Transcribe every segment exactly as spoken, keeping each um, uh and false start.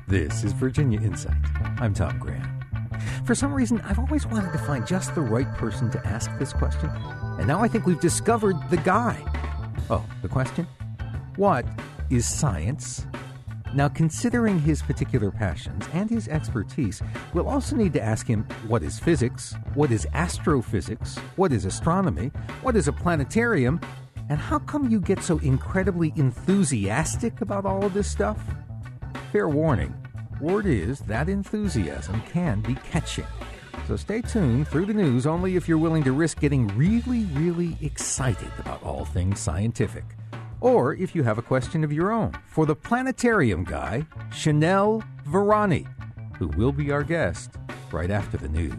This is Virginia Insight. I'm Tom Graham. For some reason, I've always wanted to find just the right person to ask this question, and now I think we've discovered the guy. Oh, the question? What is science? Now, considering his particular passions and his expertise, we'll also need to ask him, what is physics? What is astrophysics? What is astronomy? What is a planetarium? And how come you get so incredibly enthusiastic about all of this stuff? Fair warning, word is that enthusiasm can be catching. So stay tuned through the news only if you're willing to risk getting really, really excited about all things scientific. Or if you have a question of your own for the planetarium guy, Chanel Varani, who will be our guest right after the news.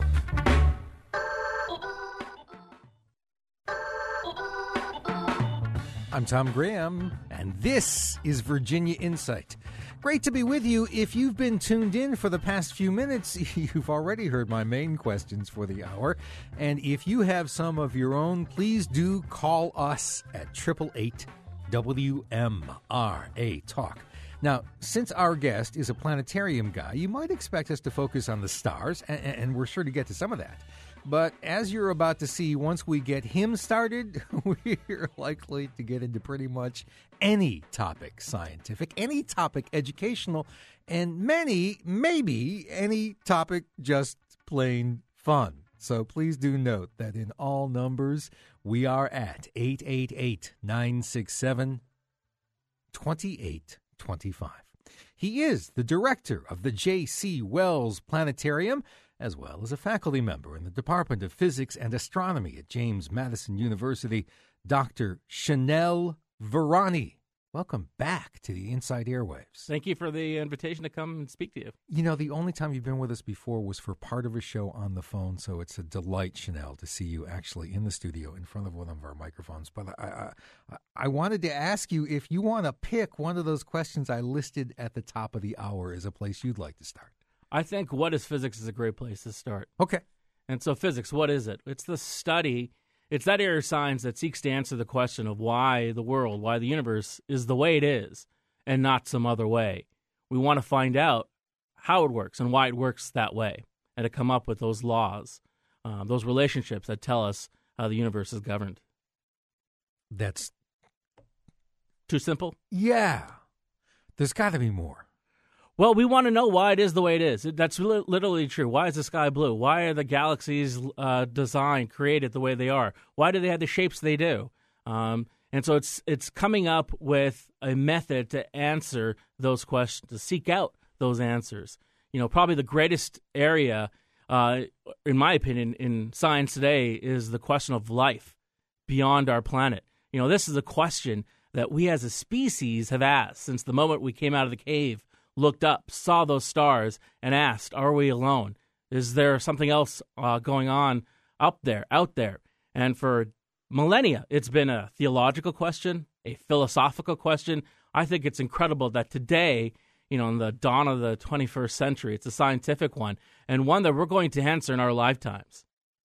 I'm Tom Graham, and this is Virginia Insight. Great to be with you. If you've been tuned in for the past few minutes, you've already heard my main questions for the hour. And if you have some of your own, please do call us at eight eight eight W M R A Talk. Now, since our guest is a planetarium guy, you might expect us to focus on the stars, and, and we're sure to get to some of that. But as you're about to see, once we get him started, we're likely to get into pretty much any topic scientific, any topic educational, and many, maybe any topic just plain fun. So please do note that in all numbers, we are at eight eight eight, nine six seven, two eight two five. He is the director of the J C Wells Planetarium, as well as a faculty member in the Department of Physics and Astronomy at James Madison University, Doctor Chanel Varani. Welcome back to the Inside Airwaves. Thank you for the invitation to come and speak to you. You know, the only time you've been with us before was for part of a show on the phone, so it's a delight, Chanel, to see you actually in the studio in front of one of our microphones. But I, I, I wanted to ask you if you want to pick one of those questions I listed at the top of the hour as a place you'd like to start. I think what is physics is a great place to start. Okay. And so physics, what is it? It's the study, it's that area of science that seeks to answer the question of why the world, why the universe is the way it is and not some other way. We want to find out how it works and why it works that way and to come up with those laws, uh, those relationships that tell us how the universe is governed. That's too simple? Yeah. There's got to be more. Well, we want to know why it is the way it is. That's li- literally true. Why is the sky blue? Why are the galaxies uh, designed, created the way they are? Why do they have the shapes they do? Um, and so it's it's coming up with a method to answer those questions, to seek out those answers. You know, probably the greatest area, uh, in my opinion, in science today is the question of life beyond our planet. You know, this is a question that we as a species have asked since the moment we came out of the cave, looked up, saw those stars, and asked, are we alone? Is there something else uh, going on up there, out there? And for millennia, it's been a theological question, a philosophical question. I think it's incredible that today, you know, in the dawn of the twenty-first century, it's a scientific one, and one that we're going to answer in our lifetimes.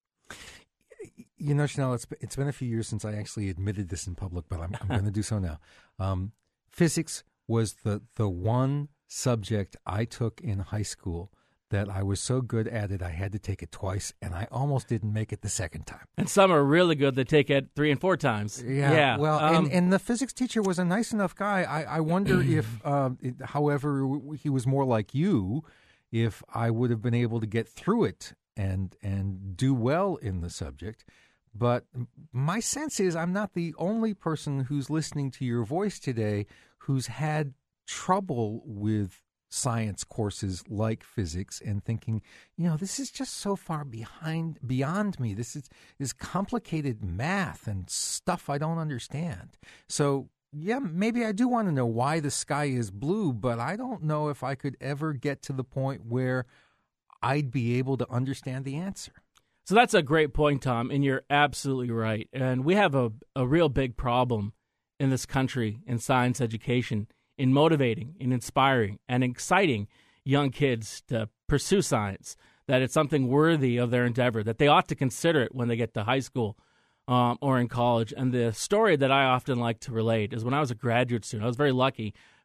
You know, Chanel, it's, it's been a few years since I actually admitted this in public, but I'm, I'm going to do so now. Um, physics was the the one subject I took in high school that I was so good at it I had to take it twice, and I almost didn't make it the second time. And some are really good that take it three and four times. Yeah, yeah. well, um, and, and the physics teacher was a nice enough guy. I, I wonder if, uh, it, however, he was more like you, if I would have been able to get through it and and do well in the subject. But my sense is I'm not the only person who's listening to your voice today who's had trouble with science courses like physics and thinking, you know, this is just so far behind beyond me. This is is complicated math and stuff I don't understand. So, yeah, maybe I do want to know why the sky is blue, but I don't know if I could ever get to the point where I'd be able to understand the answer. So that's a great point, Tom, and you're absolutely right. And we have a, a real big problem in this country in science education, in motivating, in inspiring, and exciting young kids to pursue science, that it's something worthy of their endeavor, that they ought to consider it when they get to high school um, or in college. And the story that I often like to relate is when I was a graduate student, I was very lucky.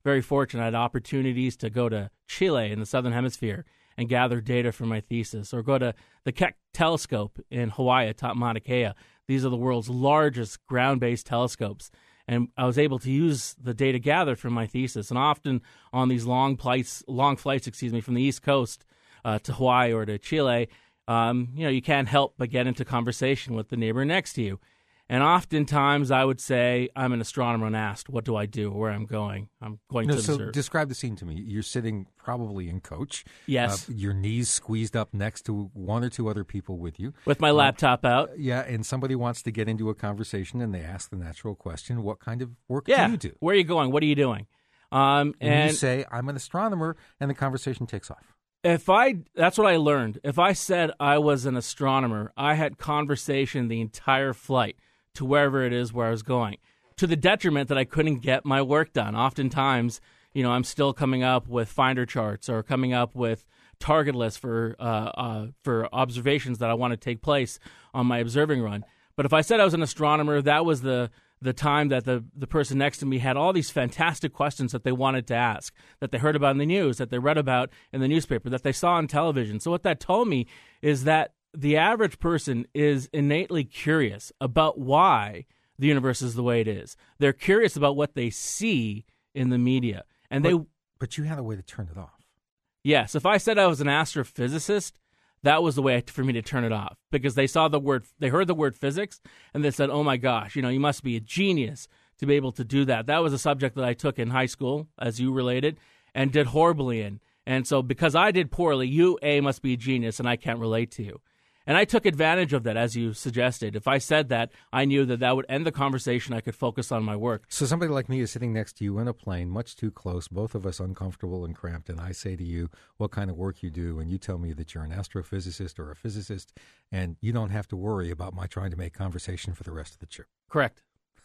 very fortunate. I had opportunities to go to Chile in the Southern Hemisphere and gather data for my thesis, or go to the Keck Telescope in Hawaii atop Mauna Kea. These are the world's largest ground-based telescopes. And I was able to use the data gathered from my thesis. And often on these long flights, long flights, excuse me, from the East Coast uh, to Hawaii or to Chile, um, you know, you can't help but get into conversation with the neighbor next to you. And oftentimes I would say, I'm an astronomer and asked, what do I do, where I'm going? I'm going no, to so observe. Describe the scene to me. You're sitting probably in coach. Yes. Uh, your knees squeezed up next to one or two other people with you. With my um, laptop out. Yeah, and somebody wants to get into a conversation, and they ask the natural question, what kind of work yeah. do you do? Where are you going? What are you doing? Um, and, and you say, I'm an astronomer, and the conversation takes off. If I, that's what I learned. If I said I was an astronomer, I had conversation the entire flight to wherever it is where I was going, to the detriment that I couldn't get my work done. Oftentimes, you know, I'm still coming up with finder charts or coming up with target lists for uh, uh, for observations that I want to take place on my observing run. But if I said I was an astronomer, that was the the time that the, the person next to me had all these fantastic questions that they wanted to ask, that they heard about in the news, that they read about in the newspaper, that they saw on television. So what that told me is that the average person is innately curious about why the universe is the way it is. They're curious about what they see in the media. And but, they, but you had a way to turn it off. Yes. If I said I was an astrophysicist, that was the way for me to turn it off, because they saw the word, they heard the word physics, and they said, oh my gosh, you know, you must be a genius to be able to do that. That was a subject that I took in high school, as you related, and did horribly in. And so because I did poorly, you, A, must be a genius, and I can't relate to you. And I took advantage of that, as you suggested. If I said that, I knew that that would end the conversation. I could focus on my work. So somebody like me is sitting next to you in a plane, much too close, both of us uncomfortable and cramped, and I say to you what kind of work you do, and you tell me that you're an astrophysicist or a physicist, and you don't have to worry about my trying to make conversation for the rest of the trip. Correct.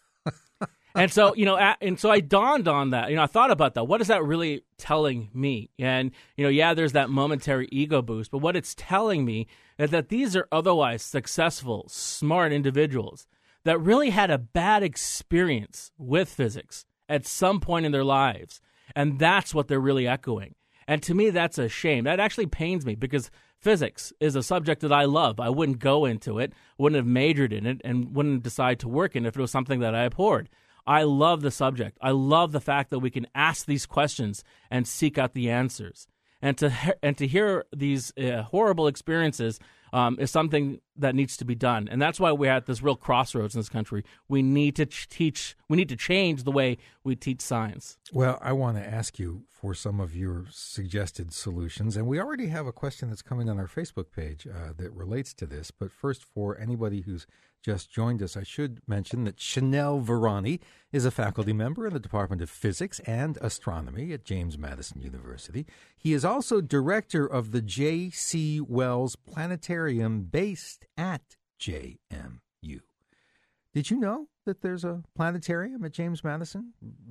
And so, you know, and so I dawned on that. You know, I thought about that. What is that really telling me? And, you know, yeah, there's that momentary ego boost, but what it's telling me is that these are otherwise successful, smart individuals that really had a bad experience with physics at some point in their lives. And that's what they're really echoing. And to me, that's a shame. That actually pains me, because physics is a subject that I love. I wouldn't go into it, wouldn't have majored in it, and wouldn't decide to work in it if it was something that I abhorred. I love the subject. I love the fact that we can ask these questions and seek out the answers. And to he- and to hear these uh, horrible experiences um, is something that needs to be done. And that's why we're at this real crossroads in this country. We need to ch- teach. We need to change the way we teach science. Well, I want to ask you for some of your suggested solutions. And we already have a question that's coming on our Facebook page uh, that relates to this. But first, for anybody who's just joined us, I should mention that Chanel Varani is a faculty member in the Department of Physics and Astronomy at James Madison University. He is also director of the J C Wells Planetarium based at J M U. Did you know that there's a planetarium at James Madison?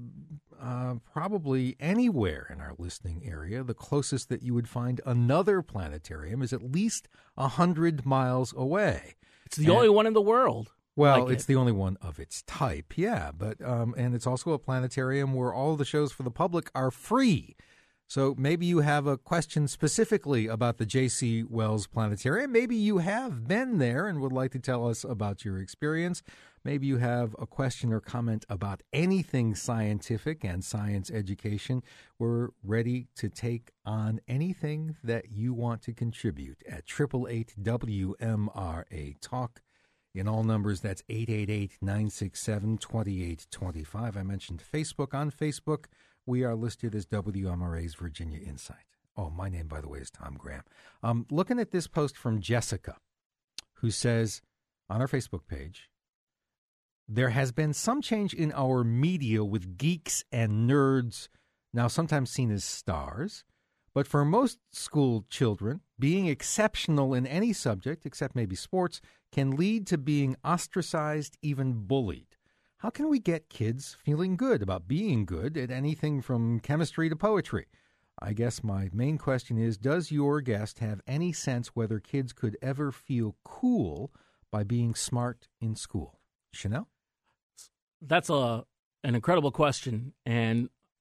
Uh, probably anywhere in our listening area. The closest that you would find another planetarium is at least one hundred miles away. It's the and, only one in the world. Well, like it's it. the only one of its type, yeah. But um, and it's also a planetarium where all the shows for the public are free. So maybe you have a question specifically about the J C Wells Planetarium. Maybe you have been there and would like to tell us about your experience. Maybe you have a question or comment about anything scientific and science education. We're ready to take on anything that you want to contribute at eight eight eight W M R A Talk. In all numbers, that's eight eight eight, nine six seven, two eight two five. I mentioned Facebook. On Facebook, we are listed as W M R A's Virginia Insight. Oh, my name, by the way, is Tom Graham. Um, looking at this post from Jessica, who says on our Facebook page, there has been some change in our media with geeks and nerds, now sometimes seen as stars. But for most school children, being exceptional in any subject, except maybe sports, can lead to being ostracized, even bullied. How can we get kids feeling good about being good at anything from chemistry to poetry? I guess my main question is, does your guest have any sense whether kids could ever feel cool by being smart in school? Chanel? That's a an incredible question, and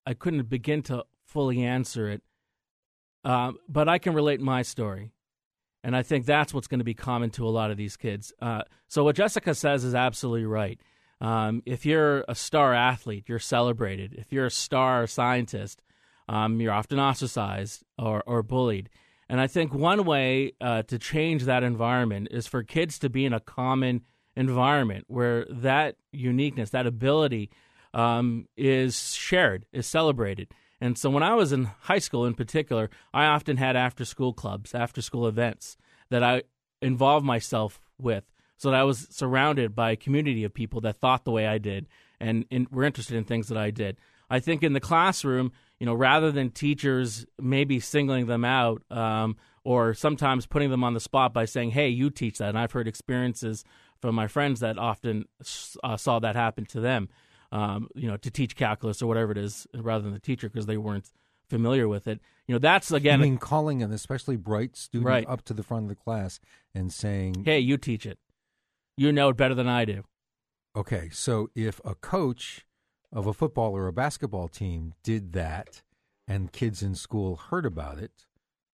I couldn't begin to fully answer it. Uh, but I can relate my story. And I think that's what's going to be common to a lot of these kids. Uh, so what Jessica says is absolutely right. Um, if you're a star athlete, you're celebrated. If you're a star scientist, um, you're often ostracized or, or bullied. And I think one way uh, to change that environment is for kids to be in a common environment where that uniqueness, that ability um, is shared, is celebrated. And so when I was in high school in particular, I often had after-school clubs, after-school events that I involved myself with so that I was surrounded by a community of people that thought the way I did and, and were interested in things that I did. I think in the classroom, you know, rather than teachers maybe singling them out um, or sometimes putting them on the spot by saying, hey, you teach that. And I've heard experiences from my friends that often uh, saw that happen to them. Um, you know, to teach calculus or whatever it is, rather than the teacher because they weren't familiar with it. You know, that's again. I mean, calling an especially bright student right. up to the front of the class and saying, "Hey, you teach it. You know it better than I do." Okay, so if a coach of a football or a basketball team did that, and kids in school heard about it,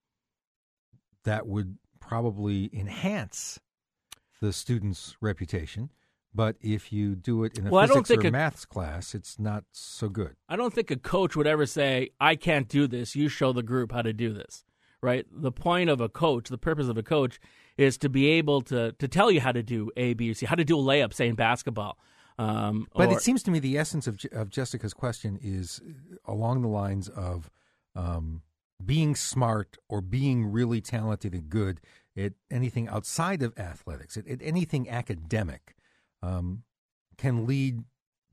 that would probably enhance the student's reputation. But if you do it in a well, physics or a, maths class, it's not so good. I don't think a coach would ever say, I can't do this. You show the group how to do this, right? The point of a coach, the purpose of a coach is to be able to to tell you how to do A, B, or C, how to do a layup, say, in basketball. Um, but or, it seems to me the essence of, of Jessica's question is along the lines of um, being smart or being really talented and good at anything outside of athletics, at, at anything academic. Um, can lead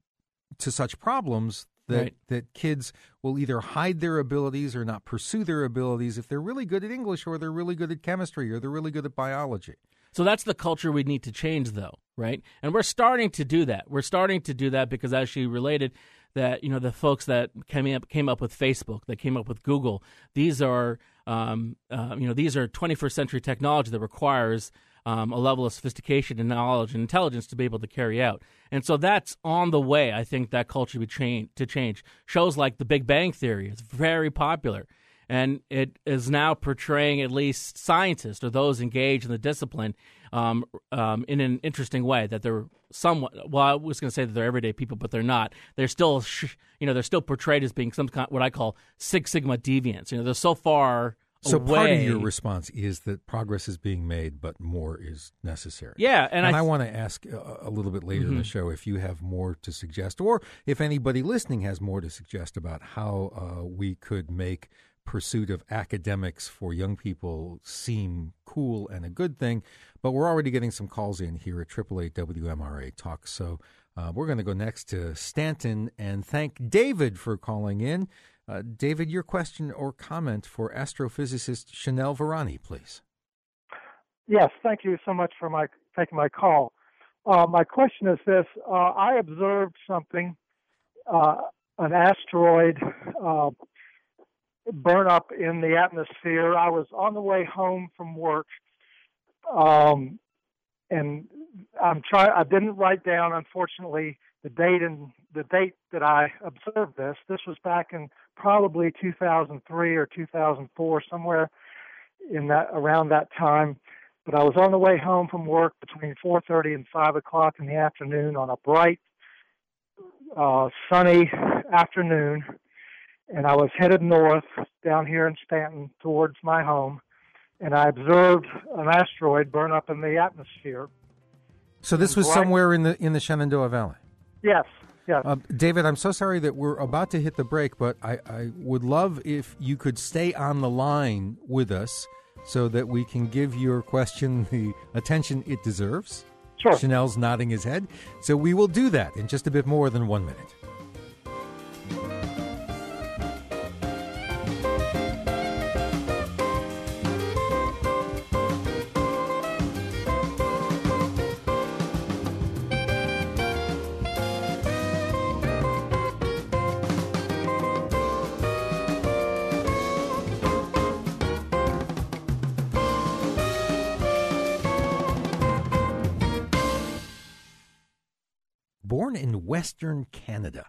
to such problems that, right. that kids will either hide their abilities or not pursue their abilities if they're really good at English or they're really good at chemistry or they're really good at biology. So that's the culture we need to change, though, right? And we're starting to do that. We're starting to do that because, as she related, that you know the folks that came up came up with Facebook, that came up with Google. These are um, uh, you know these are twenty-first century technology that requires Um, a level of sophistication and knowledge and intelligence to be able to carry out. And so that's on the way, I think, that culture be cha- to change. Shows like The Big Bang Theory is very popular, and it is now portraying at least scientists or those engaged in the discipline um, um, in an interesting way, that they're somewhat, well, I was going to say that they're everyday people, but they're not. They're still, you know, they're still portrayed as being some kind, what I call Six Sigma deviants. You know, they're so far So away. Part of your response is that progress is being made, but more is necessary. Yeah, and, and I, I, th- I want to ask a, a little bit later mm-hmm. in the show if you have more to suggest, or if anybody listening has more to suggest about how uh, we could make pursuit of academics for young people seem cool and a good thing. But we're already getting some calls in here at triple eight W M R A Talk. So uh, we're going to go next to Stanton and thank David for calling in. Uh, David, your question or comment for astrophysicist Chanel Varani, please. Yes, thank you so much for my taking my call. Uh, my question is this. Uh, I observed something, uh, an asteroid uh, burn up in the atmosphere. I was on the way home from work, um, and I'm try- I didn't write down, unfortunately, the date and the date that I observed this. This was back in probably two thousand three or two thousand four, somewhere in that around that time. But I was on the way home from work between four thirty and five o'clock in the afternoon on a bright, uh, sunny afternoon, and I was headed north down here in Stanton towards my home, and I observed an asteroid burn up in the atmosphere. So this was bright, somewhere in the in the Shenandoah Valley? Yes, yes. Uh, David, I'm so sorry that we're about to hit the break, but I, I would love if you could stay on the line with us so that we can give your question the attention it deserves. Sure. Chanel's nodding his head. So we will do that in just a bit more than one minute. Born in Western Canada,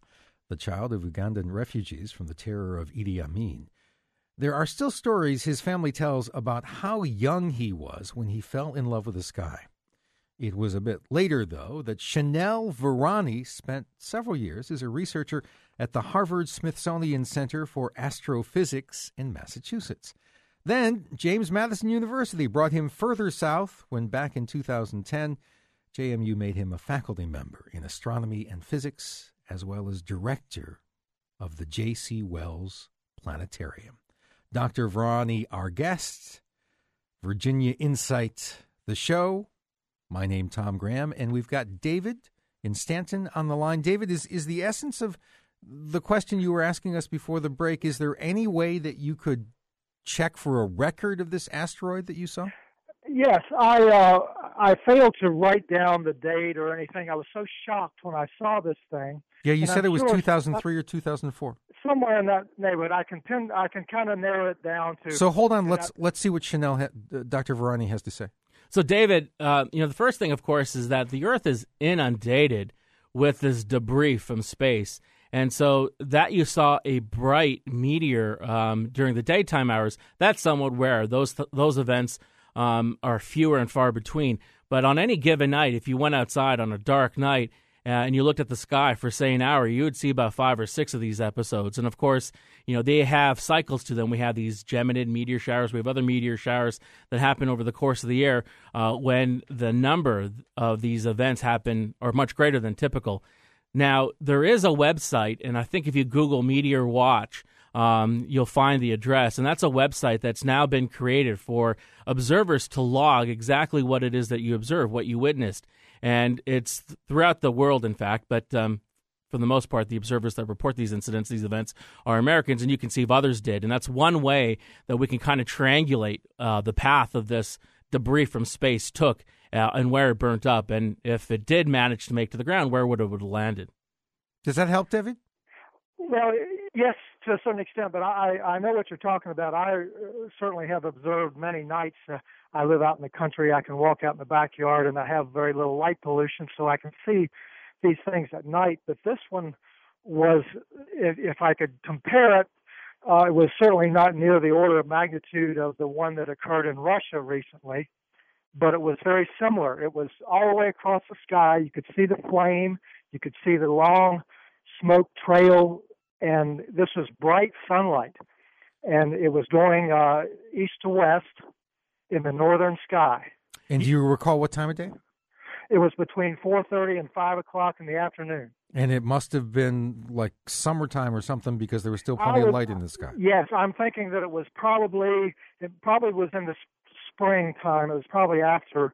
the child of Ugandan refugees from the terror of Idi Amin. There are still stories his family tells about how young he was when he fell in love with the sky. It was a bit later, though, that Chanel Virani spent several years as a researcher at the Harvard-Smithsonian Center for Astrophysics in Massachusetts. Then, James Madison University brought him further south when, back in two thousand ten, J M U made him a faculty member in astronomy and physics, as well as director of the J C Wells Planetarium. Doctor Virani, our guest, Virginia Insight, the show. My name, Tom Graham, and we've got David in Stanton on the line. David, is, is the essence of the question you were asking us before the break, is there any way that you could check for a record of this asteroid that you saw? Yes, I uh, I failed to write down the date or anything. I was so shocked when I saw this thing. Yeah, you and said I'm it was sure two thousand three or two thousand four. Somewhere in that neighborhood. I can pin, I can kind of narrow it down to. So hold on, let's I, let's see what Chanel ha- uh, Doctor Virani has to say. So, David, uh, you know, the first thing, of course, is that the Earth is inundated with this debris from space. And so that you saw a bright meteor um, during the daytime hours, that's somewhat rare. Those th- those events um, are fewer and far between. But on any given night, if you went outside on a dark night uh, and you looked at the sky for, say, an hour, you would see about five or six of these episodes. And, of course, you know, they have cycles to them. We have these Geminid meteor showers. We have other meteor showers that happen over the course of the year uh, when the number of these events happen are much greater than typical. Now, there is a website, and I think if you Google Meteor Watch, um, you'll find the address. And that's a website that's now been created for observers to log exactly what it is that you observe, what you witnessed. And it's throughout the world, in fact, but um, for the most part, the observers that report these incidents, these events, are Americans, and you can see if others did. And that's one way that we can kind of triangulate uh, the path of this debris from space took uh, and where it burnt up. And if it did manage to make to the ground, where would it have landed? Does that help, David? Well, yes, to a certain extent, but I, I know what you're talking about. I certainly have observed many nights. Uh, I live out in the country. I can walk out in the backyard, and I have very little light pollution, so I can see these things at night. But this one was, if, if I could compare it, uh, it was certainly not near the order of magnitude of the one that occurred in Russia recently, but it was very similar. It was all the way across the sky. You could see the flame. You could see the long smoke trail, and this was bright sunlight. And it was going uh, east to west in the northern sky. And do you recall what time of day? It was between four thirty and five o'clock in the afternoon. And it must have been like summertime or something because there was still plenty would, of light in the sky. Yes, I'm thinking that it was probably, it probably was in the springtime. It was probably after.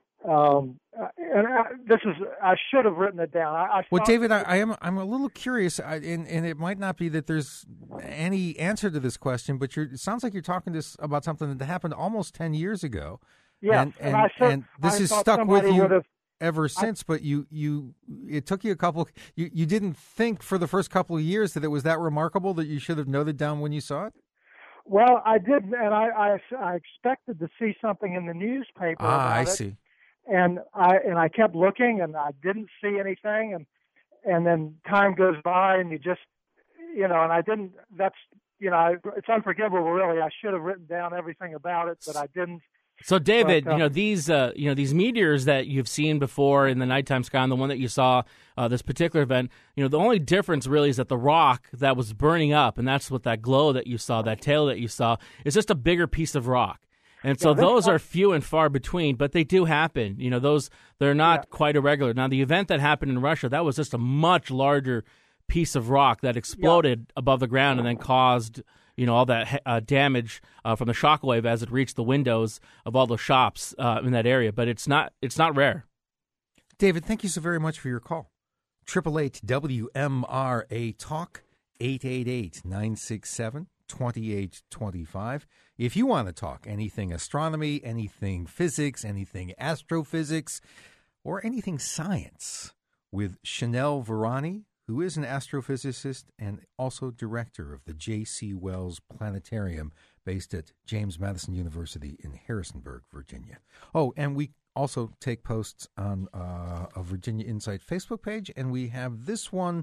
Um, and I, this is, I should have written it down. I, I well, David, I, I am, I'm a little curious, I, and, and it might not be that there's any answer to this question, but you're, it sounds like you're talking to us about something that happened almost ten years ago. Yes, and, and, and, I said, and this I has thought stuck with you would've, ever since. I, but you, you, it took you a couple. You, you didn't think for the first couple of years that it was that remarkable that you should have noted down when you saw it. Well, I did, and I, I, I expected to see something in the newspaper. Ah, about I it. see. And I and I kept looking, and I didn't see anything, and and then time goes by, and you just, you know, and I didn't. That's, you know, it's unforgivable, really. I should have written down everything about it, but I didn't. So, David, but, uh, you know these, uh, you know these meteors that you've seen before in the nighttime sky, and the one that you saw uh, this particular event. You know, the only difference really is that the rock that was burning up, and that's what that glow that you saw, that tail that you saw, is just a bigger piece of rock. And so yeah, those are are few and far between, but they do happen. You know, those they're not yeah. quite irregular. Now, the event that happened in Russia, that was just a much larger piece of rock that exploded yeah. above the ground and then caused, you know, all that uh, damage uh, from the shockwave as it reached the windows of all the shops uh, in that area. But it's not it's not rare. David, thank you so very much for your call. Triple eight W M R A Talk, eight eight eight nine six seven twenty-eight twenty-five. If you want to talk anything astronomy, anything physics, anything astrophysics, or anything science with Chanel Virani, who is an astrophysicist and also director of the J C Wells Planetarium based at James Madison University in Harrisonburg, Virginia. Oh, and we also take posts on uh, a Virginia Insight Facebook page, and we have this one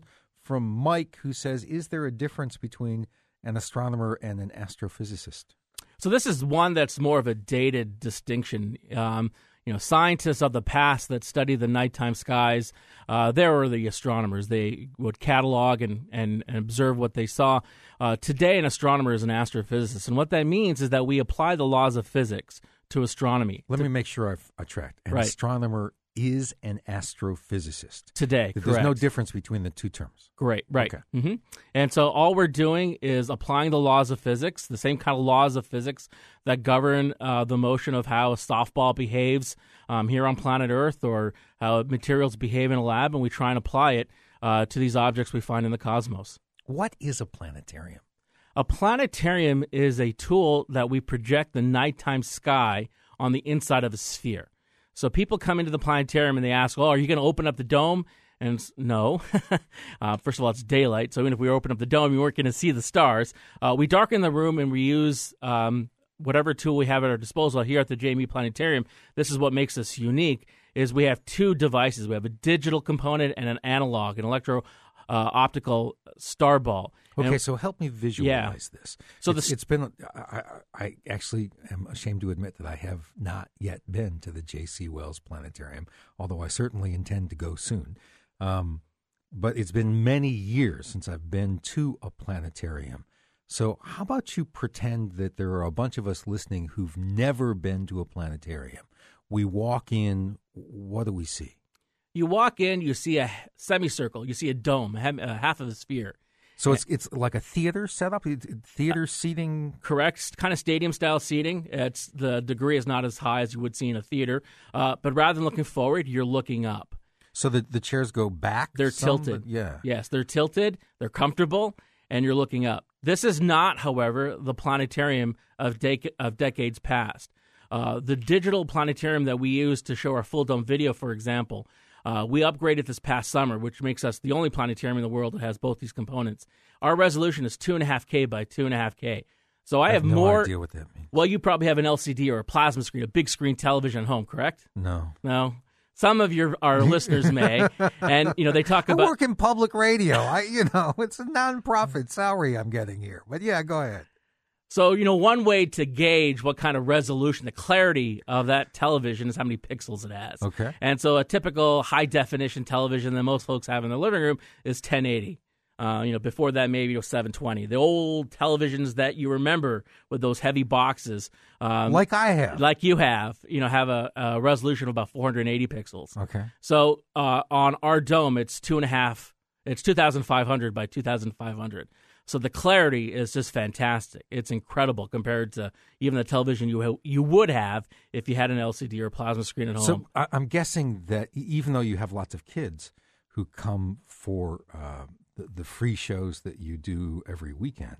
from Mike, who says, is there a difference between an astronomer and an astrophysicist? So this is one that's more of a dated distinction. Um, you know, scientists of the past that study the nighttime skies, uh, they were the astronomers. They would catalog and, and, and observe what they saw. Uh, today, an astronomer is an astrophysicist. And what that means is that we apply the laws of physics to astronomy. Let to, me make sure I've I tracked. An right. astronomer is an astrophysicist. Today, There's correct. no difference between the two terms. Great, right. Okay. Mm-hmm. And so all we're doing is applying the laws of physics, the same kind of laws of physics that govern uh, the motion of how a softball behaves um, here on planet Earth, or how materials behave in a lab, and we try and apply it uh, to these objects we find in the cosmos. What is a planetarium? A planetarium is a tool that we project the nighttime sky on the inside of a sphere. So people come into the planetarium and they ask, oh, are you going to open up the dome? And it's, no. uh, first of all, it's daylight. So even if we open up the dome, you weren't going to see the stars. Uh, we darken the room and we use um, whatever tool we have at our disposal. Here at the J M E Planetarium, this is what makes us unique, is we have two devices. We have a digital component and an analog, an electro uh, optical star ball. Okay, and, so help me visualize yeah. this. So it's, the, it's been. I, I actually am ashamed to admit that I have not yet been to the J C Wells Planetarium, although I certainly intend to go soon. Um, but it's been many years since I've been to a planetarium. So how about you pretend that there are a bunch of us listening who've never been to a planetarium? We walk in. What do we see? You walk in, you see a semicircle, you see a dome, half of a sphere. So it's it's like a theater setup, theater seating? Correct, kind of stadium-style seating. It's the degree is not as high as you would see in a theater, uh, but rather than looking forward, you're looking up. So the, the chairs go back? They're some, tilted. But yeah. Yes, they're tilted, they're comfortable, and you're looking up. This is not, however, the planetarium of, dec- of decades past. Uh, the digital planetarium that we use to show our full-dome video, for example, Uh, we upgraded this past summer, which makes us the only planetarium in the world that has both these components. Our resolution is two point five K by two point five K. So I, I have, have no more. idea what that means. Well, you probably have an L C D or a plasma screen, a big screen television at home, correct? No. No. Some of your our listeners may, and you know they talk about. I work in public radio. I, you know, it's a nonprofit salary I'm getting here. But yeah, go ahead. So, you know, one way to gauge what kind of resolution, the clarity of that television is how many pixels it has. Okay. And so a typical high-definition television that most folks have in their living room is ten eighty. Uh, you know, before that, maybe it was seven twenty. The old televisions that you remember with those heavy boxes. Um, like I have. Like you have, you know, have a, a resolution of about four hundred eighty pixels. Okay. So uh, on our dome, it's two and a half, it's two thousand five hundred by two thousand five hundred. So the clarity is just fantastic. It's incredible compared to even the television you ha- you would have if you had an L C D or a plasma screen at home. So I- I'm guessing that even though you have lots of kids who come for uh, the, the free shows that you do every weekend,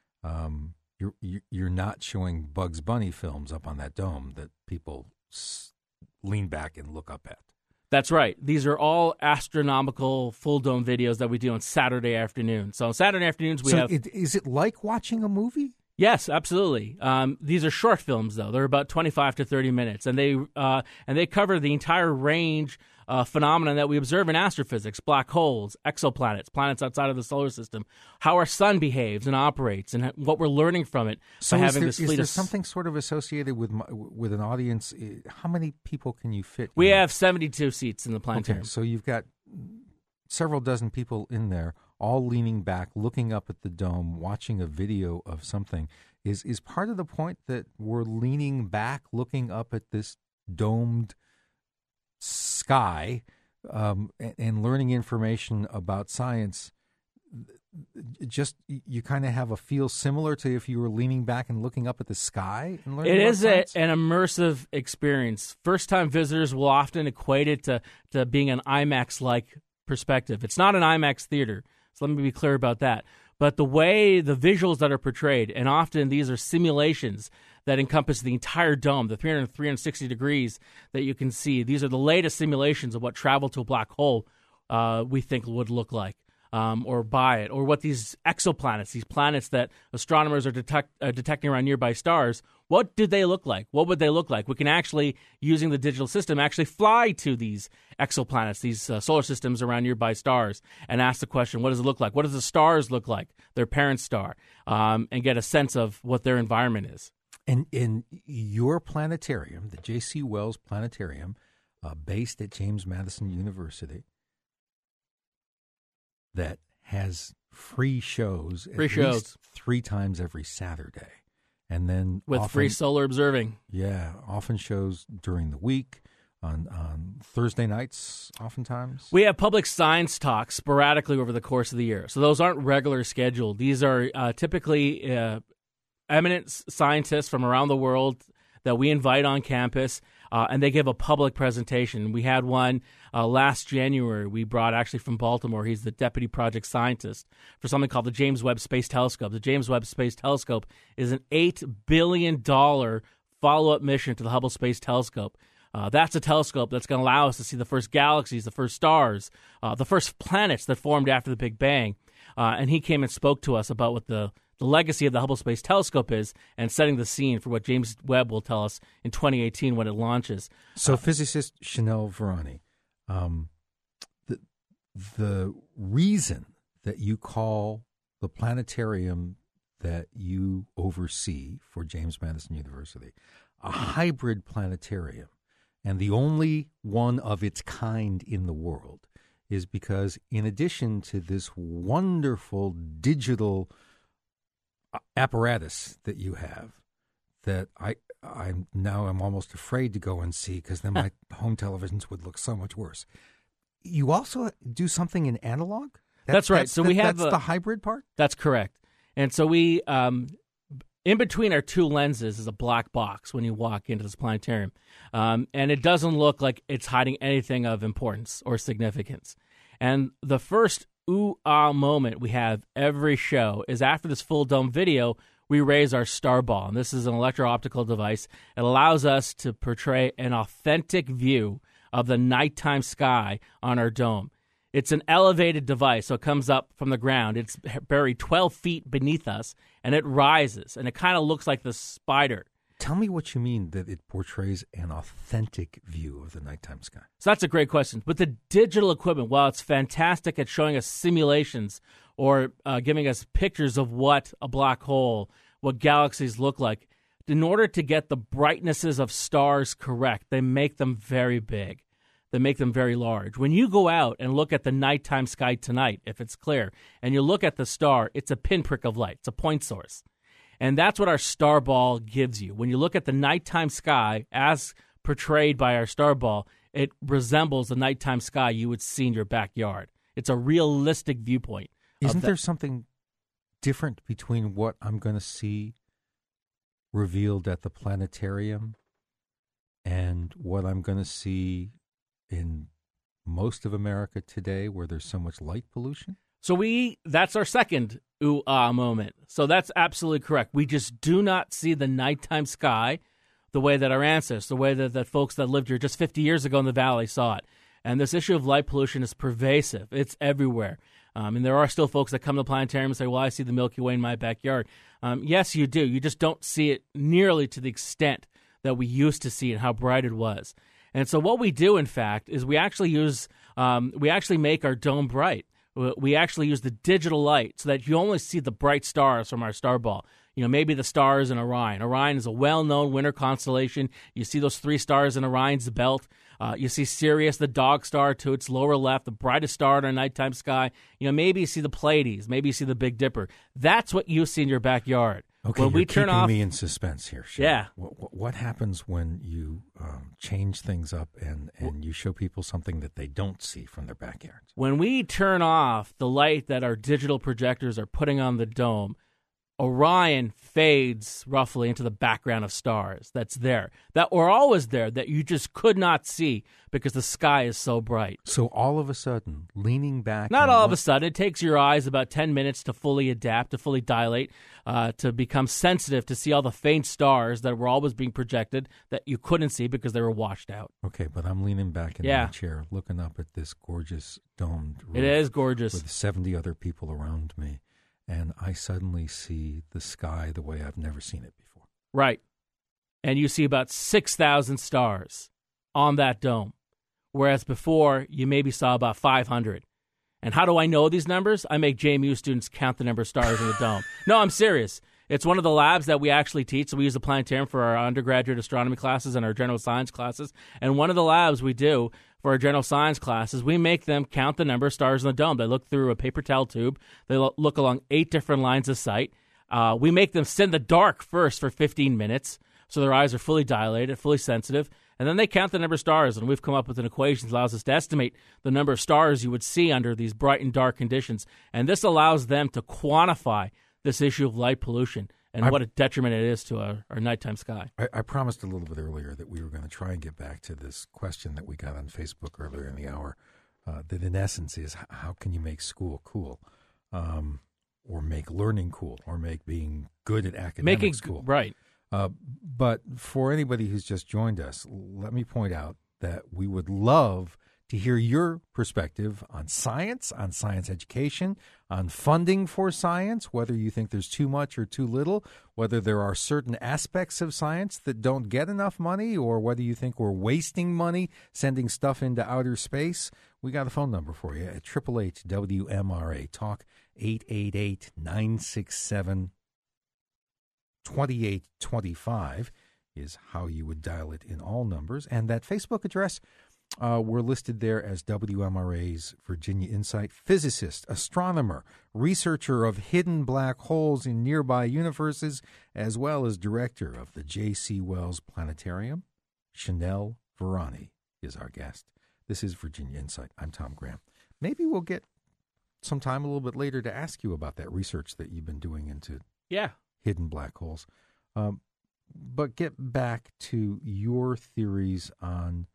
um, you're you're not showing Bugs Bunny films up on that dome that people s- lean back and look up at. That's right. These are all astronomical full dome videos that we do on Saturday afternoon. So on Saturday afternoons we so have. It, is it like watching a movie? Yes, absolutely. Um, these are short films, though. They're about twenty-five to thirty minutes, and they uh, and they cover the entire range uh, phenomenon that we observe in astrophysics: black holes, exoplanets, planets outside of the solar system, how our sun behaves and operates, and what we're learning from it So by is having there, this is fleet there of. something sort of associated with my, with an audience? How many people can you fit? We in? have seventy-two seats in the planetarium. Okay, so you've got several dozen people in there, all leaning back, looking up at the dome, watching a video of something. Is is part of the point that we're leaning back, looking up at this domed sky, um, and, and learning information about science? Just you kind of have a feel similar to if you were leaning back and looking up at the sky and learning. It about is a, science? an immersive experience. First-time visitors will often equate it to, to being an IMAX-like perspective. It's not an IMAX theater, so let me be clear about that. But the way the visuals that are portrayed, and often these are simulations that encompass the entire dome, the three hundred, three hundred sixty degrees that you can see. These are the latest simulations of what travel to a black hole uh, we think would look like. Um, or by it, or what these exoplanets, these planets that astronomers are detect, uh, detecting around nearby stars, What did they look like? What would they look like? We can actually, using the digital system, actually fly to these exoplanets, these uh, solar systems around nearby stars, and ask the question, what does it look like? What does the stars look like, their parent star, um, and get a sense of what their environment is. And in your planetarium, the J C Wells Planetarium, uh, based at James Madison University, that has free shows Free at shows. least three times every Saturday. And then With often, free solar observing. Yeah, often shows during the week, on, on Thursday nights oftentimes. We have public science talks sporadically over the course of the year. So those aren't regular scheduled. These are uh, typically uh, eminent scientists from around the world that we invite on campus, uh, and they give a public presentation. We had one uh, last January. We brought actually from Baltimore. He's the deputy project scientist for something called the James Webb Space Telescope. The James Webb Space Telescope is an eight billion dollars follow-up mission to the Hubble Space Telescope. Uh, that's a telescope that's going to allow us to see the first galaxies, the first stars, uh, the first planets that formed after the Big Bang. Uh, and he came and spoke to us about what the the legacy of the Hubble Space Telescope is, and setting the scene for what James Webb will tell us in twenty eighteen when it launches. So, uh, physicist Chanel Varani, um, the the reason that you call the planetarium that you oversee for James Madison University a hybrid planetarium, and the only one of its kind in the world, is because in addition to this wonderful digital apparatus that you have, that I I'm now I'm almost afraid to go and see, because then my home televisions would look so much worse. You also do something in analog? That, that's right. That's so the, we have that's a, the hybrid part? That's correct. And so we um, in between our two lenses is a black box when you walk into this planetarium, um, and it doesn't look like it's hiding anything of importance or significance. And the first ooh-ah moment we have every show is after this full dome video, we raise our star ball. And this is an electro-optical device. It allows us to portray an authentic view of the nighttime sky on our dome. It's an elevated device, so it comes up from the ground. It's buried twelve feet beneath us, and it rises, and it kind of looks like the spider. Tell me what you mean that it portrays an authentic view of the nighttime sky. So that's a great question. But the digital equipment, while it's fantastic at showing us simulations or uh, giving us pictures of what a black hole, what galaxies look like, in order to get the brightnesses of stars correct, they make them very big. They make them very large. When you go out and look at the nighttime sky tonight, if it's clear, and you look at the star, it's a pinprick of light. It's a point source. And that's what our star ball gives you. When you look at the nighttime sky as portrayed by our star ball, it resembles the nighttime sky you would see in your backyard. It's a realistic viewpoint. Isn't there something different between what I'm going to see revealed at the planetarium and what I'm going to see in most of America today, where there's so much light pollution? So we that's our second ooh-ah moment. So that's absolutely correct. We just do not see the nighttime sky the way that our ancestors, the way that, that folks that lived here just fifty years ago in the valley saw it. And this issue of light pollution is pervasive. It's everywhere. Um, and there are still folks that come to the planetarium and say, well, I see the Milky Way in my backyard. Um, yes, you do. You just don't see it nearly to the extent that we used to see it, how bright it was. And so what we do, in fact, is we actually use, um, we actually make our dome bright. We actually use the digital light so that you only see the bright stars from our star ball. You know, maybe the stars in Orion. Orion is a well-known winter constellation. You see those three stars in Orion's belt. Uh, you see Sirius, the dog star, to its lower left, the brightest star in our nighttime sky. You know, maybe you see the Pleiades. Maybe you see the Big Dipper. That's what you see in your backyard. Okay, when you're we turn keeping off, me in suspense here. Sean. Yeah. What, what happens when you um, change things up and, and you show people something that they don't see from their backyards? When we turn off the light that our digital projectors are putting on the dome, Orion fades roughly into the background of stars that's there, that were always there, that you just could not see because the sky is so bright. So all of a sudden, leaning back... Not and all what- of a sudden. It takes your eyes about ten minutes to fully adapt, to fully dilate, uh, to become sensitive, to see all the faint stars that were always being projected that you couldn't see because they were washed out. Okay, but I'm leaning back in Yeah. my chair, looking up at this gorgeous domed roof. It is gorgeous. With seventy other people around me, and I suddenly see the sky the way I've never seen it before. Right. and you see about six thousand stars on that dome, whereas before you maybe saw about five hundred. And how do I know these numbers? I make J M U students count the number of stars in the dome. No, I'm serious. It's one of the labs that we actually teach. So we use the planetarium for our undergraduate astronomy classes and our general science classes. And one of the labs we do for our general science classes, we make them count the number of stars in the dome. They look through a paper towel tube. They lo- look along eight different lines of sight. Uh, we make them sit in the dark first for fifteen minutes, so their eyes are fully dilated, fully sensitive. And then they count the number of stars, and we've come up with an equation that allows us to estimate the number of stars you would see under these bright and dark conditions. And this allows them to quantify this issue of light pollution and I, what a detriment it is to our, our nighttime sky. I, I promised a little bit earlier that we were going to try and get back to this question that we got on Facebook earlier in the hour, uh, that in essence is, how can you make school cool? Um, or make learning cool, or make being good at academics Making, cool. Right. Uh, but for anybody who's just joined us, let me point out that we would love to hear your perspective on science, on science education, on funding for science, whether you think there's too much or too little, whether there are certain aspects of science that don't get enough money, or whether you think we're wasting money sending stuff into outer space. We got a phone number for you at eight eight eight W M R A. Talk eight eight eight, nine six seven, twenty-eight twenty-five is how you would dial it in all numbers. And that Facebook address, uh, we're listed there as W M R A's Virginia Insight. Physicist, astronomer, researcher of hidden black holes in nearby universes, as well as director of the J C Wells Planetarium, Chanel Varani is our guest. This is Virginia Insight. I'm Tom Graham. Maybe we'll get some time a little bit later to ask you about that research that you've been doing into Yeah. hidden black holes. Um, but get back to your theories on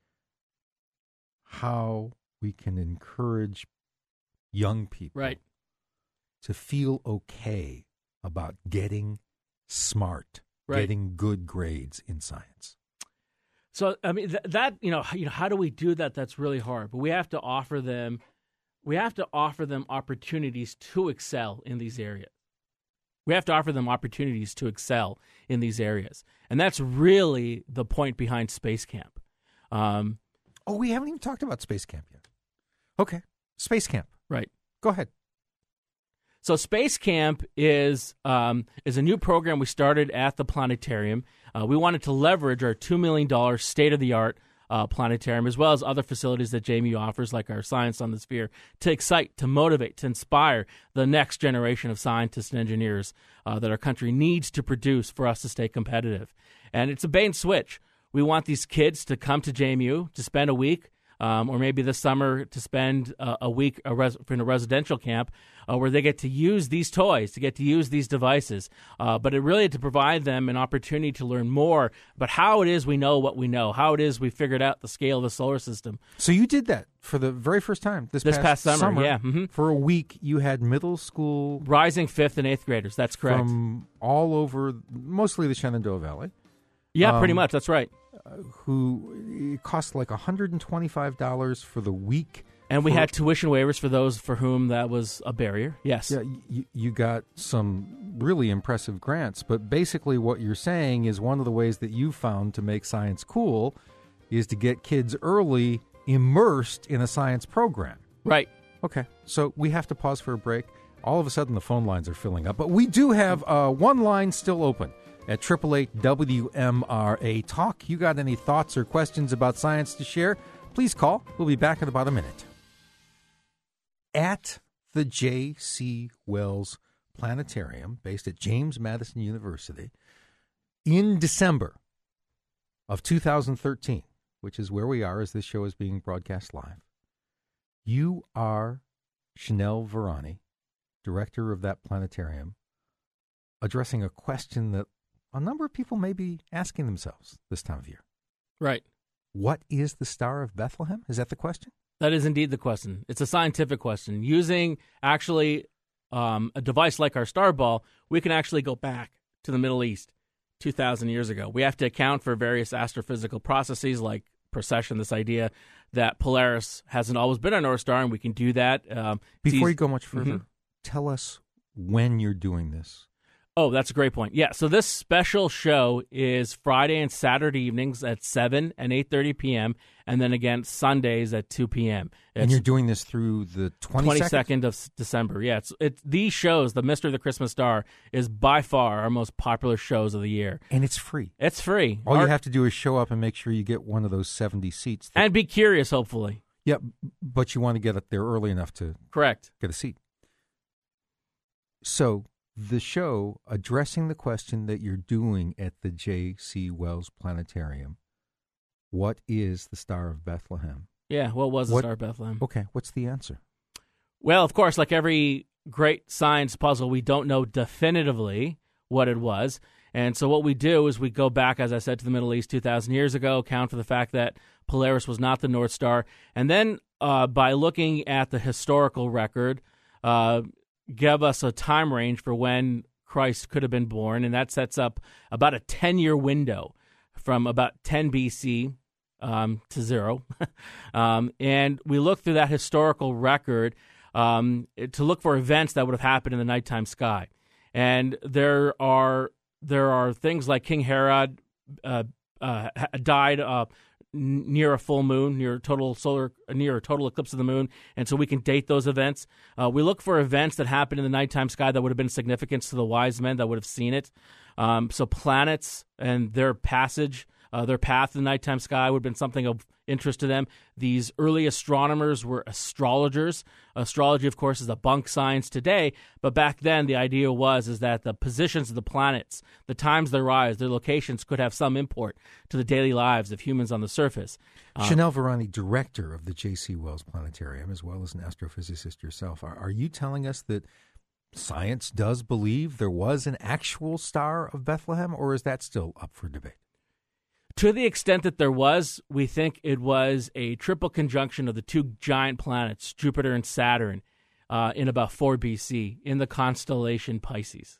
how we can encourage young people Right. to feel okay about getting smart, Right. getting good grades in science. So, I mean, th- that, you know, you know, how do we do that? That's really hard. But we have to offer them, we have to offer them opportunities to excel in these areas. We have to offer them opportunities to excel in these areas. And that's really the point behind Space Camp. Um, oh, we haven't even talked about Space Camp yet. Okay. Space Camp. right. Go ahead. So Space Camp is um, is a new program we started at the planetarium. Uh, we wanted to leverage our two million dollars state-of-the-art uh, planetarium, as well as other facilities that J M U offers, like our Science on the Sphere, to excite, to motivate, to inspire the next generation of scientists and engineers uh, that our country needs to produce for us to stay competitive. And it's a bait and switch. We want these kids to come to J M U to spend a week, Um, or maybe this summer to spend uh, a week a res- in a residential camp uh, where they get to use these toys, to get to use these devices, uh, but it really to provide them an opportunity to learn more about how it is we know what we know, how it is we figured out the scale of the solar system. So you did that for the very first time this, This past, past summer, yeah. Mm-hmm. For a week, you had middle school Rising fifth and eighth graders, that's correct. from all over, mostly the Shenandoah Valley. Yeah, pretty um, much, that's right. Who it cost like one hundred twenty-five dollars for the week. And we for, had tuition waivers for those for whom that was a barrier, yes. Yeah, you, you got some really impressive grants. But basically what you're saying is one of the ways that you found to make science cool is to get kids early immersed in a science program. Right. Okay, so we have to pause for a break. All of a sudden the phone lines are filling up. But we do have uh, one line still open. At eight eight eight W M R A Talk. You got any thoughts or questions about science to share? Please call. We'll be back in about a minute. At the J C Wells Planetarium, based at James Madison University, in December of two thousand thirteen, which is where we are as this show is being broadcast live, you are Chanel Varani, director of that planetarium, addressing a question that a number of people may be asking themselves this time of year. Right. What is the Star of Bethlehem? Is that the question? That is indeed the question. It's a scientific question. Using actually um, a device like our star ball, we can actually go back to the Middle East two thousand years ago. We have to account for various astrophysical processes like precession, this idea that Polaris hasn't always been our North Star, and we can do that. Um, Before easy- you go much further, Mhm. tell us when you're doing this. Oh, that's a great point. Yeah, so this special show is Friday and Saturday evenings at seven and eight thirty p.m., and then again Sundays at two p.m. It's and you're doing this through the twenty-second? twenty-second of December. Yeah, it's, it's these shows, The Mystery of the Christmas Star, is by far our most popular shows of the year. And it's free. It's free. All our, you have to do is show up and make sure you get one of those seventy seats. That, and be curious, hopefully. Yeah, but you want to get up there early enough to Correct. get a seat. So the show addressing the question that you're doing at the J C. Wells Planetarium, what is the Star of Bethlehem? Yeah, what was the what, Star of Bethlehem? Okay, what's the answer? Well, of course, like every great science puzzle, we don't know definitively what it was. And so what we do is we go back, as I said, to the Middle East two thousand years ago, account for the fact that Polaris was not the North Star. And then uh, by looking at the historical record, uh, give us a time range for when Christ could have been born. And that sets up about a ten-year window from about ten B C um, to zero. um, and we look through that historical record um, to look for events that would have happened in the nighttime sky. And there are there are things like King Herod uh, uh, died uh, near a full moon, near a total solar, near a total eclipse of the moon, and so we can date those events. Uh, we look for events that happened in the nighttime sky that would have been significant to the wise men that would have seen it. Um, so planets and their passage, uh, their path in the nighttime sky would have been something of interest to them. These early astronomers were astrologers. Astrology, of course, is a bunk science today, but back then the idea was is that the positions of the planets, the times they rise, their locations could have some import to the daily lives of humans on the surface. Um, Chanel Varani, director of the J C. Wells Planetarium, as well as an astrophysicist yourself, are, are you telling us that science does believe there was an actual Star of Bethlehem, or is that still up for debate? To the extent that there was, we think it was a triple conjunction of the two giant planets, Jupiter and Saturn, uh, in about four B C in the constellation Pisces.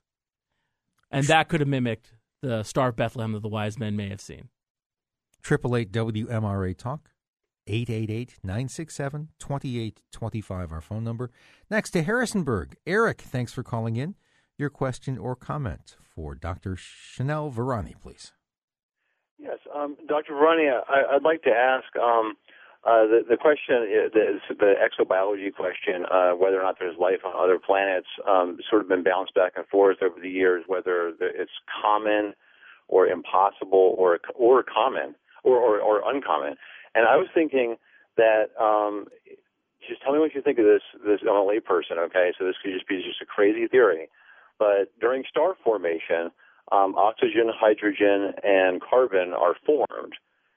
And that could have mimicked the Star of Bethlehem that the wise men may have seen. eight eight eight W M R A Talk, eight eight eight, nine six seven, two eight two five, our phone number. Next to Harrisonburg. Eric, thanks for calling in. Your question or comment for Doctor Chanel Varani, please. Yes, um, Doctor Varani, I, I'd like to ask um, uh, the, the question, the, the exobiology question, uh, whether or not there's life on other planets, um, sort of been bounced back and forth over the years, whether it's common or impossible or or common or, or, or uncommon. And I was thinking that, um, just tell me what you think of this. This I'm a layperson, okay? So this could just be just a crazy theory, but during star formation, Um, oxygen, hydrogen, and carbon are formed.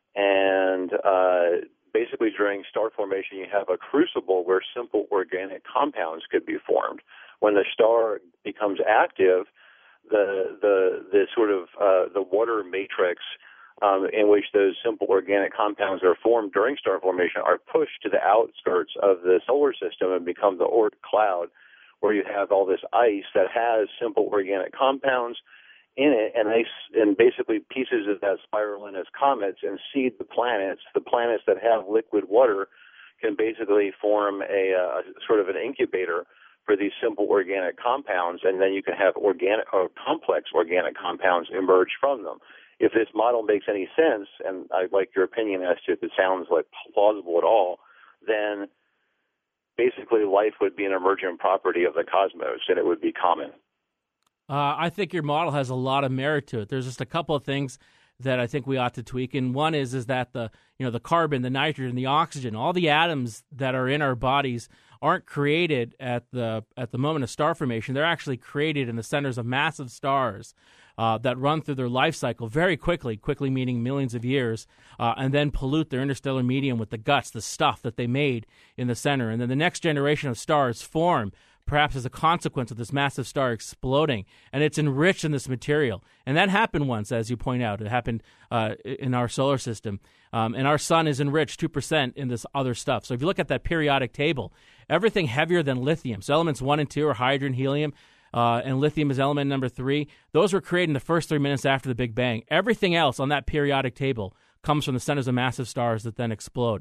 And uh, basically during star formation, you have a crucible where simple organic compounds could be formed. When the star becomes active, the the, the sort of uh, the water matrix um, in which those simple organic compounds are formed during star formation are pushed to the outskirts of the solar system and become the Oort cloud, where you have all this ice that has simple organic compounds in it, and they and basically pieces of that spiral in as comets and seed the planets. The planets that have liquid water can basically form a, a sort of an incubator for these simple organic compounds, and then you can have organic or complex organic compounds emerge from them. If this model makes any sense, and I'd like your opinion as to if it sounds like plausible at all, then basically life would be an emergent property of the cosmos, and it would be common. Uh, I think your model has a lot of merit to it. There's just a couple of things that I think we ought to tweak, and one is is that the you know the carbon, the nitrogen, the oxygen, all the atoms that are in our bodies aren't created at the at the moment of star formation. They're actually created in the centers of massive stars uh, that run through their life cycle very quickly, quickly meaning millions of years, uh, and then pollute their interstellar medium with the guts, the stuff that they made in the center, and then the next generation of stars form perhaps as a consequence of this massive star exploding, and it's enriched in this material. And that happened once, as you point out. It happened uh, in our solar system. Um, and our sun is enriched two percent in this other stuff. So if you look at that periodic table, everything heavier than lithium, so elements one and two are hydrogen, helium, uh, and lithium is element number three. Those were created in the first three minutes after the Big Bang. Everything else on that periodic table comes from the centers of massive stars that then explode.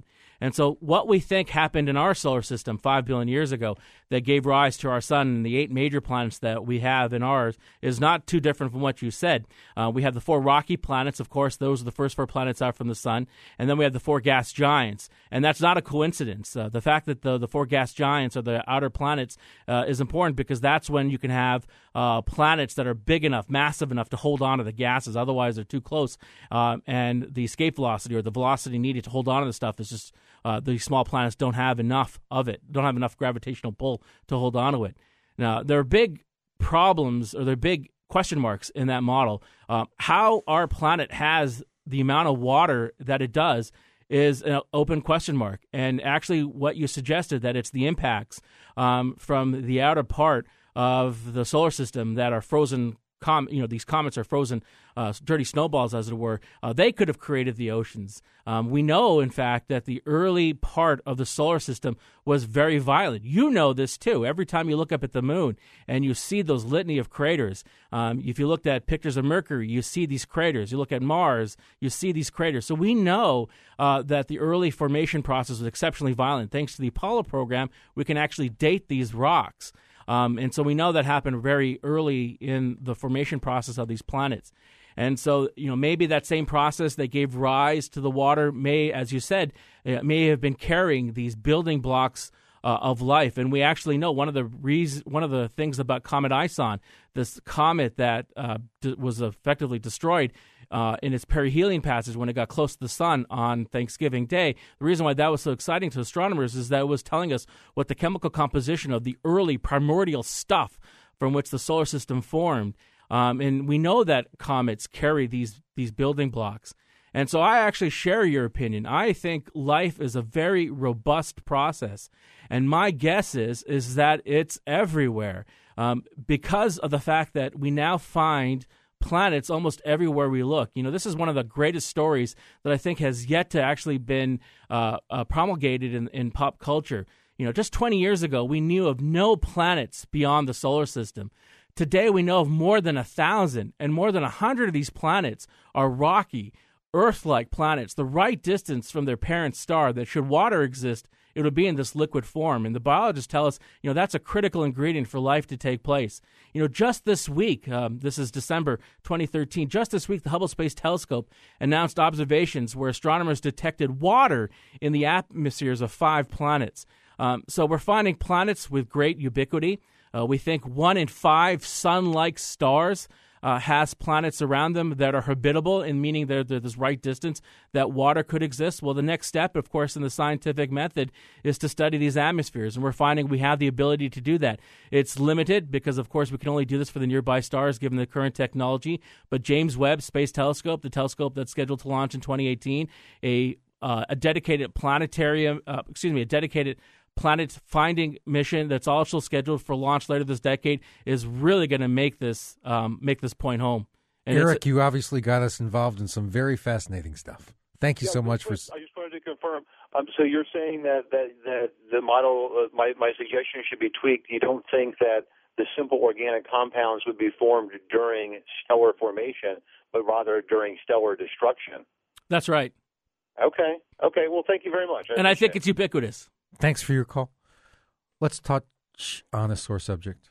And so what we think happened in our solar system five billion years ago that gave rise to our sun and the eight major planets that we have in ours is not too different from what you said. Uh, we have the four rocky planets, of course. Those are the first four planets out from the sun. And then we have the four gas giants. And that's not a coincidence. Uh, the fact that the, the four gas giants are the outer planets uh, is important because that's when you can have uh, planets that are big enough, massive enough to hold on to the gases. Otherwise, they're too close. Uh, and the escape velocity or the velocity needed to hold on to the stuff is just uh, these small planets don't have enough of it, don't have enough gravitational pull to hold on to it. Now, there are big problems or there are big question marks in that model. Uh, how our planet has the amount of water that it does is an open question mark. And actually what you suggested, that it's the impacts um, from the outer part of the solar system that are frozen, com- you know, these comets are frozen uh, dirty snowballs, as it were. Uh, they could have created the oceans. Um, we know, in fact, that the early part of the solar system was very violent. You know this, too. Every time you look up at the moon and you see those litany of craters, um, if you looked at pictures of Mercury, you see these craters. You look at Mars, you see these craters. So we know uh, that the early formation process was exceptionally violent. Thanks to the Apollo program, we can actually date these rocks. Um, and so we know that happened very early in the formation process of these planets. And so, you know, maybe that same process that gave rise to the water may, as you said, uh, may have been carrying these building blocks uh, of life. And we actually know one of the reasons, one of the things about Comet Ison, this comet that uh, d- was effectively destroyed uh, in its perihelion passage when it got close to the sun on Thanksgiving Day. The reason why that was so exciting to astronomers is that it was telling us what the chemical composition of the early primordial stuff from which the solar system formed. Um, and we know that comets carry these these building blocks. And so I actually share your opinion. I think life is a very robust process. And my guess is, is that it's everywhere um, because of the fact that we now find planets almost everywhere we look. You know, this is one of the greatest stories that I think has yet to actually been uh, uh, promulgated in, in pop culture. You know, just twenty years ago, we knew of no planets beyond the solar system. Today, we know of more than a thousand, and more than a hundred of these planets are rocky, Earth-like planets, the right distance from their parent star, that should water exist, it would be in this liquid form. And the biologists tell us, you know, that's a critical ingredient for life to take place. You know, just this week, um, this is December twenty thirteen, just this week, the Hubble Space Telescope announced observations where astronomers detected water in the atmospheres of five planets. Um, so we're finding planets with great ubiquity. Uh, we think one in five sun-like stars uh, has planets around them that are habitable, in meaning they're, they're this right distance that water could exist. Well, the next step, of course, in the scientific method is to study these atmospheres, and we're finding we have the ability to do that. It's limited because, of course, we can only do this for the nearby stars given the current technology, but James Webb Space Telescope, the telescope that's scheduled to launch in twenty eighteen, a, uh, a dedicated planetarium, uh, excuse me, a dedicated planet finding mission that's also scheduled for launch later this decade is really going to make this um, make this point home. And Eric, you obviously got us involved in some very fascinating stuff. Thank you yeah, so much for. I just wanted to confirm. Um, so you're saying that that, that the model, uh, my my suggestion should be tweaked. You don't think that the simple organic compounds would be formed during stellar formation, but rather during stellar destruction. That's right. Okay. Okay. Well, thank you very much. I and I think it. it's ubiquitous. Thanks for your call. Let's touch on a sore subject.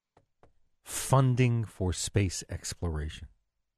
Funding for space exploration.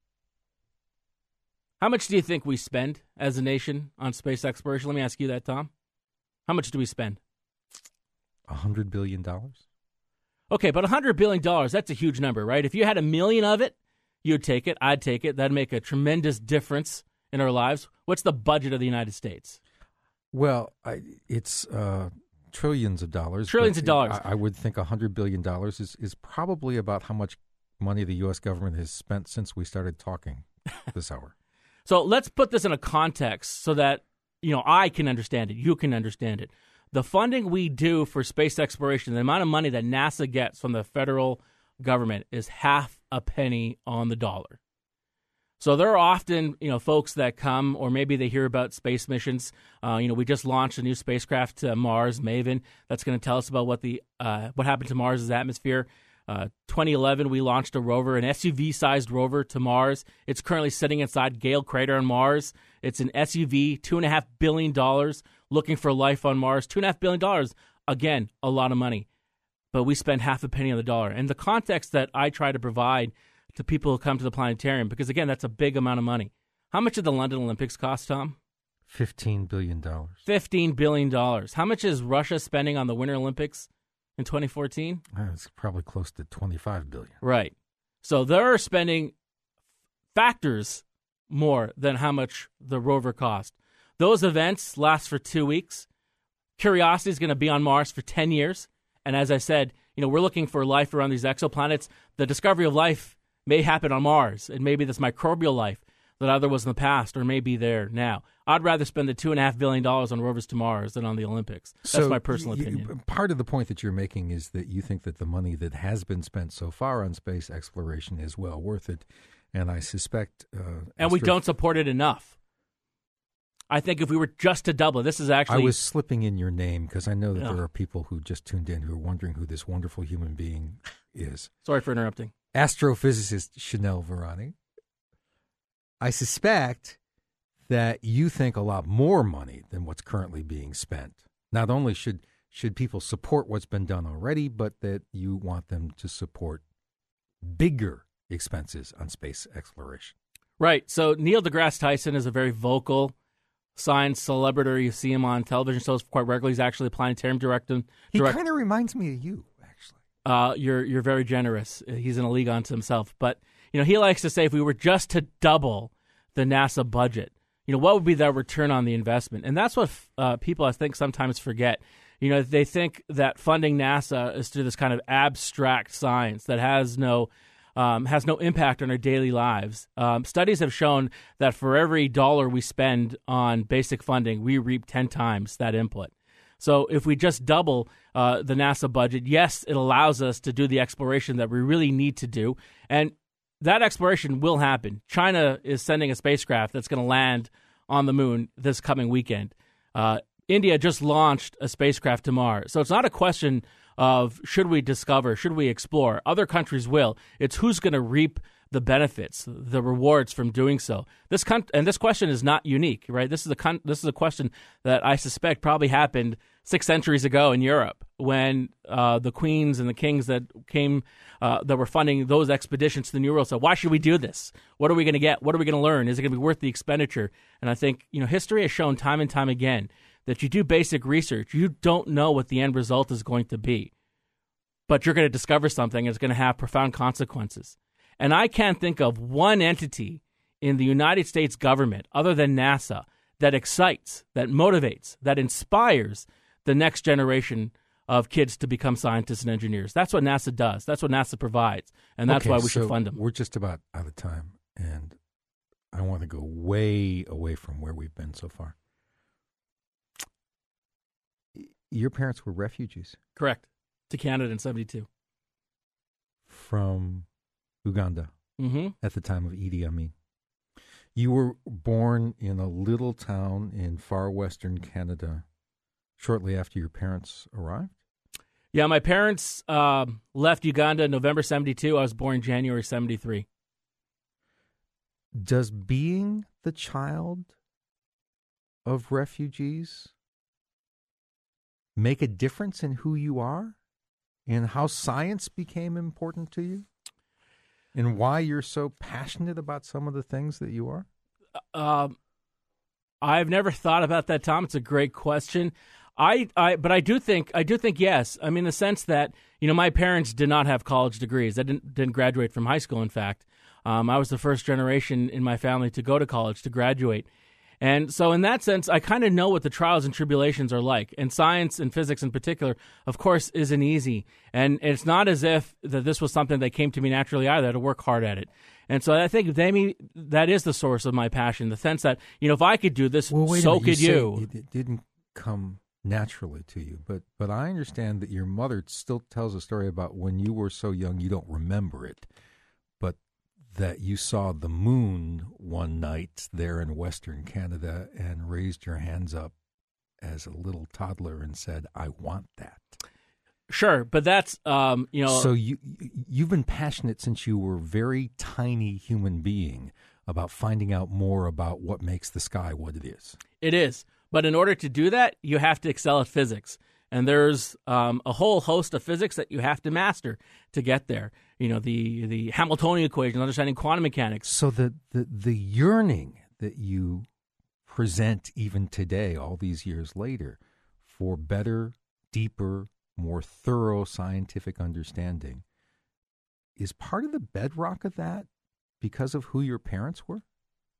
How much do you think we spend as a nation on space exploration? Let me ask you that, Tom. How much do we spend? A hundred billion dollars. Okay, but a hundred billion dollars, that's a huge number, right? If you had a million of it, you'd take it. I'd take it. That'd make a tremendous difference in our lives. What's the budget of the United States? Well, I, it's uh, trillions of dollars. Trillions of dollars. I, I would think one hundred billion dollars is, is probably about how much money the U S government has spent since we started talking this hour. So let's put this in a context so that, you know, I can understand it, you can understand it. The funding we do for space exploration, the amount of money that NASA gets from the federal government is half a penny on the dollar. So there are often, you know, folks that come, or maybe they hear about space missions. Uh, you know, we just launched a new spacecraft to Mars, MAVEN. That's going to tell us about what the uh, what happened to Mars' atmosphere. Uh, twenty eleven, we launched a rover, an S U V-sized rover to Mars. It's currently sitting inside Gale Crater on Mars. It's an S U V, two and a half billion dollars, looking for life on Mars. Two and a half billion dollars, again, a lot of money. But we spend half a penny on the dollar. And the context that I try to provide to people who come to the planetarium, because again, that's a big amount of money. How much did the London Olympics cost, Tom? Fifteen billion dollars. Fifteen billion dollars. How much is Russia spending on the Winter Olympics in twenty fourteen? Uh, it's probably close to twenty-five billion dollars. Right. So they're spending factors more than how much the rover cost. Those events last for two weeks. Curiosity is going to be on Mars for ten years. And as I said, you know, we're looking for life around these exoplanets. The discovery of life may happen on Mars, and maybe this microbial life that either was in the past or may be there now. I'd rather spend the two and a half billion dollars on rovers to Mars than on the Olympics. That's so my personal y- opinion. Part of the point that you're making is that you think that the money that has been spent so far on space exploration is well worth it, and I suspect. Uh, and we don't support it enough. I think if we were just to double, this is actually. I was slipping in your name because I know that Yeah. there are people who just tuned in who are wondering who this wonderful human being is. Sorry for interrupting. Astrophysicist Chanel Varani. I suspect that you think a lot more money than what's currently being spent. Not only should should people support what's been done already, but that you want them to support bigger expenses on space exploration. Right. So Neil deGrasse Tyson is a very vocal science celebrity. You see him on television shows quite regularly. He's actually a planetarium director. He direct- kind of reminds me of you, actually. Uh, you're you're very generous. He's in a league unto himself. But you know, he likes to say if we were just to double the NASA budget, you know, what would be that return on the investment? And that's what uh, people, I think, sometimes forget. You know, they think that funding NASA is through this kind of abstract science that has no um, has no impact on our daily lives. Um, studies have shown that for every dollar we spend on basic funding, we reap ten times that input. So if we just double uh, the NASA budget, yes, it allows us to do the exploration that we really need to do. And that exploration will happen. China is sending a spacecraft that's going to land on the moon this coming weekend. Uh, India just launched a spacecraft to Mars. So it's not a question of should we discover, should we explore. Other countries will. It's who's going to reap the benefits, the rewards from doing so. This con- and this question is not unique, right? This is a con- this is a question that I suspect probably happened six centuries ago in Europe when uh, the queens and the kings that came uh, that were funding those expeditions to the New World said, "Why should we do this? What are we going to get? What are we going to learn? Is it going to be worth the expenditure?" And I think you know history has shown time and time again that you do basic research, you don't know what the end result is going to be, but you're going to discover something that's going to have profound consequences. And I can't think of one entity in the United States government other than NASA that excites, that motivates, that inspires the next generation of kids to become scientists and engineers. That's what NASA does. That's what NASA provides. And that's Okay, why we so should fund them. We're just about out of time, and I want to go way away from where we've been so far. Your parents were refugees Correct. To Canada in seventy-two. from Uganda Mm-hmm. at the time of Idi Amin. You were born in a little town in far western Canada shortly after your parents arrived? Yeah, my parents um, left Uganda in November seventy-two. I was born January seventy-three. Does being the child of refugees make a difference in who you are and how science became important to you and why you're so passionate about some of the things that you are? Um, I've never thought about that, Tom. It's a great question. I, I, but I do think, I do think yes. I mean, in the sense that you know, my parents did not have college degrees. I didn't didn't graduate from high school. In fact, um, I was the first generation in my family to go to college to graduate. And so in that sense, I kind of know what the trials and tribulations are like. And science and physics in particular, of course, isn't easy. And it's not as if that this was something that came to me naturally either. I had to work hard at it. And so I think maybe that is the source of my passion, the sense that, you know, if I could do this, well, wait so a minute. could you. you. Say it didn't come naturally to you. But, but I understand that your mother still tells a story about when you were so young you don't remember it. But that you saw the moon one night there in Western Canada and raised your hands up as a little toddler and said, I want that. Sure, but that's, um, you know... So you, you've been passionate since you were a very tiny human being about finding out more about what makes the sky what it is. It is. But in order to do that, you have to excel at physics. And there's um, a whole host of physics that you have to master to get there. You know, the the Hamiltonian equation, understanding quantum mechanics. So the, the, the yearning that you present even today, all these years later, for better, deeper, more thorough scientific understanding is part of the bedrock of that because of who your parents were?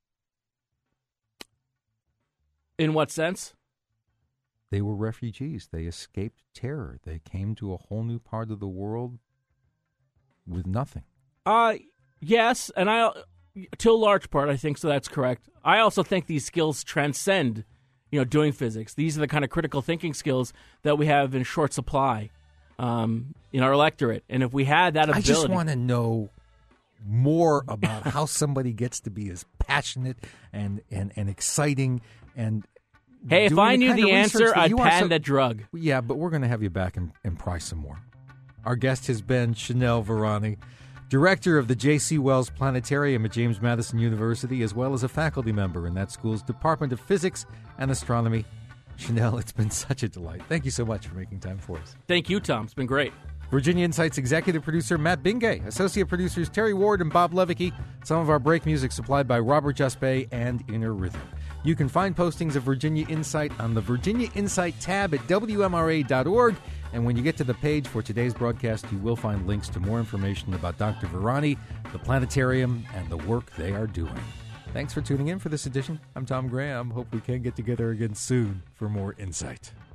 In what sense? They were refugees. They escaped terror. They came to a whole new part of the world with nothing. Uh, yes, and I, to a large part, I think so. That's correct. I also think these skills transcend, you know, doing physics. These are the kind of critical thinking skills that we have in short supply um, in our electorate. And if we had that ability, I just want to know more about how somebody gets to be as passionate and and, and exciting and. Hey, if I knew the answer, I'd patent so, that drug. Yeah, but we're going to have you back and, and pry some more. Our guest has been Chanel Virani, director of the J C Wells Planetarium at James Madison University, as well as a faculty member in that school's Department of Physics and Astronomy. Chanel, it's been such a delight. Thank you so much for making time for us. Thank you, Tom. It's been great. Virginia Insight's executive producer Matt Bingay, associate producers Terry Ward and Bob Levicki. Some of our break music supplied by Robert Juspe and Inner Rhythm. You can find postings of Virginia Insight on the Virginia Insight tab at W M R A dot org. And when you get to the page for today's broadcast, you will find links to more information about Doctor Virani, the planetarium, and the work they are doing. Thanks for tuning in for this edition. I'm Tom Graham. Hope we can get together again soon for more Insight.